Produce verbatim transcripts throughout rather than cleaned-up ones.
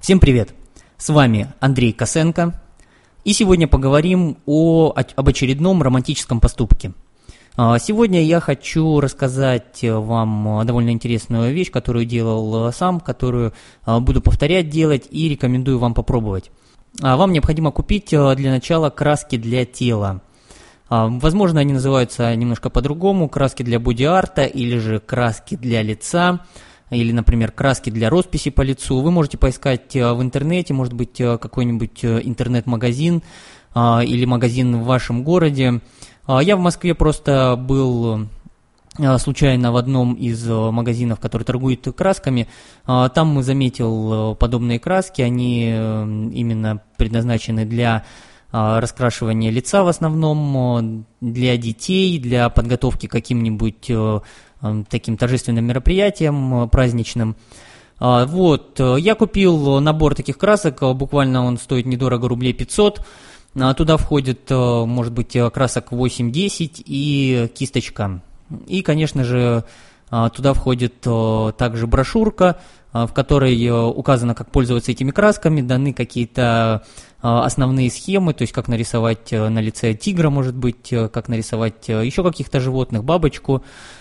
Всем привет! С вами Андрей Косенко, и сегодня поговорим о, об очередном романтическом поступке. Сегодня я хочу рассказать вам довольно интересную вещь, которую делал сам, которую буду повторять делать и рекомендую вам попробовать. Вам необходимо купить для начала краски для тела. Возможно, они называются немножко по-другому: краски для боди-арта или же краски для лица, или, например, краски для росписи по лицу. Вы можете поискать в интернете, может быть, какой-нибудь интернет-магазин или магазин в вашем городе. Я в Москве просто был случайно в одном из магазинов, который торгует красками. Там заметил подобные краски, они именно предназначены для раскрашивания лица в основном, для детей, для подготовки к каким-нибудь таким торжественным мероприятиям праздничным. Вот, я купил набор таких красок, буквально он стоит недорого, рублей пятьсот. Туда входит, может быть, красок восемь-десять и кисточка. И, конечно же, туда входит также брошюрка, в которой указано, как пользоваться этими красками, даны какие-то основные схемы, то есть как нарисовать на лице тигра, может быть, как нарисовать еще каких-то животных, бабочку.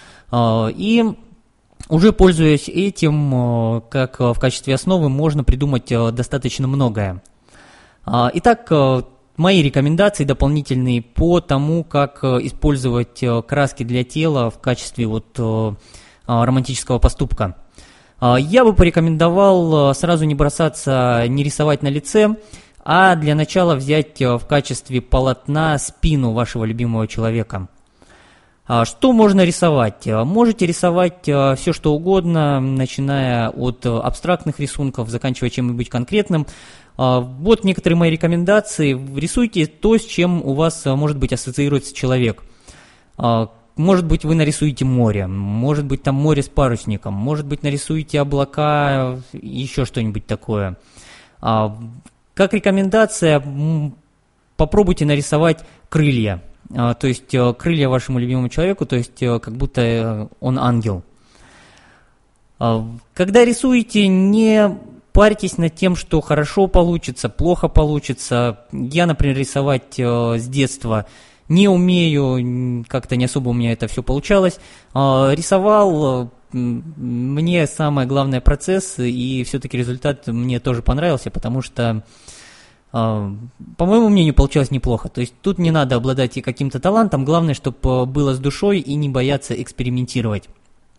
И уже пользуясь этим, как в качестве основы, можно придумать достаточно многое. Итак, мои рекомендации дополнительные по тому, как использовать краски для тела в качестве вот романтического поступка. Я бы порекомендовал сразу не бросаться, не рисовать на лице, а для начала взять в качестве полотна спину вашего любимого человека. Что можно рисовать? Можете рисовать все, что угодно, начиная от абстрактных рисунков, заканчивая чем-нибудь конкретным. Вот некоторые мои рекомендации. Рисуйте то, с чем у вас, может быть, ассоциируется человек. Может быть, вы нарисуете море, может быть, там море с парусником, может быть, нарисуете облака, еще что-нибудь такое. Как рекомендация, попробуйте нарисовать крылья. То есть крылья вашему любимому человеку, то есть как будто он ангел. Когда рисуете, не парьтесь над тем, что хорошо получится, плохо получится. Я, например, рисовать с детства не умею, как-то не особо у меня это все получалось. Рисовал, мне самое главное процесс, и все-таки результат мне тоже понравился, потому что, по моему мнению, получилось неплохо. То есть тут не надо обладать и каким-то талантом, главное, чтобы было с душой и не бояться экспериментировать.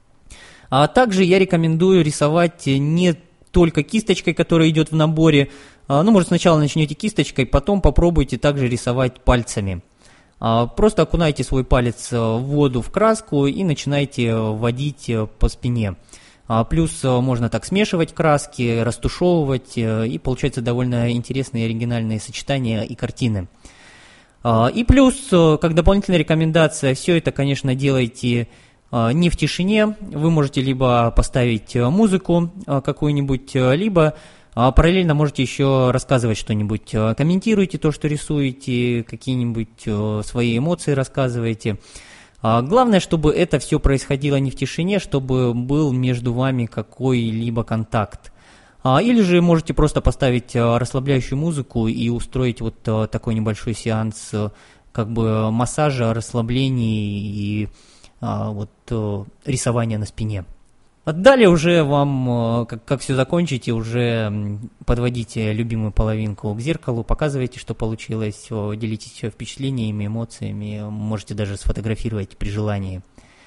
А также я рекомендую рисовать не только кисточкой, которая идет в наборе. Ну, может, сначала начнете кисточкой, потом попробуйте также рисовать пальцами. Просто окунайте свой палец в воду, в краску и начинайте водить по спине. Плюс можно так смешивать краски, растушевывать, и получаются довольно интересные оригинальные сочетания и картины. И плюс, как дополнительная рекомендация, все это, конечно, делайте не в тишине. Вы можете либо поставить музыку какую-нибудь, либо параллельно можете еще рассказывать что-нибудь. Комментируйте то, что рисуете, какие-нибудь свои эмоции рассказывайте. Главное, чтобы это все происходило не в тишине, чтобы был между вами какой-либо контакт. Или же можете просто поставить расслабляющую музыку и устроить вот такой небольшой сеанс как бы массажа, расслабления и вот рисования на спине. Далее уже вам, как, как все закончите, уже подводите любимую половинку к зеркалу, показывайте, что получилось, делитесь впечатлениями, эмоциями, можете даже сфотографировать при желании.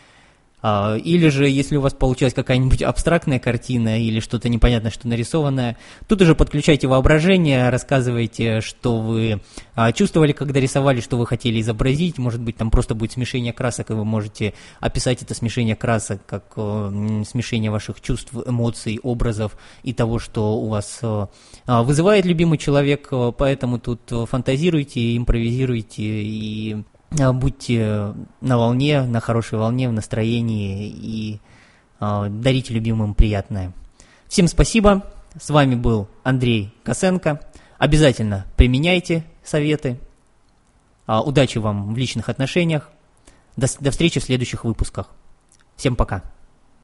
Или же, если у вас получилась какая-нибудь абстрактная картина или что-то непонятное, что нарисованное, тут уже подключайте воображение, рассказывайте, что вы чувствовали, когда рисовали, что вы хотели изобразить. Может быть, там просто будет смешение красок, и вы можете описать это смешение красок как смешение ваших чувств, эмоций, образов и того, что у вас вызывает любимый человек. Поэтому тут фантазируйте, импровизируйте и будьте на волне, на хорошей волне, в настроении и э, дарите любимым приятное. Всем спасибо. С вами был Андрей Косенко. Обязательно применяйте советы. Э, удачи вам в личных отношениях. До, до встречи в следующих выпусках. Всем пока.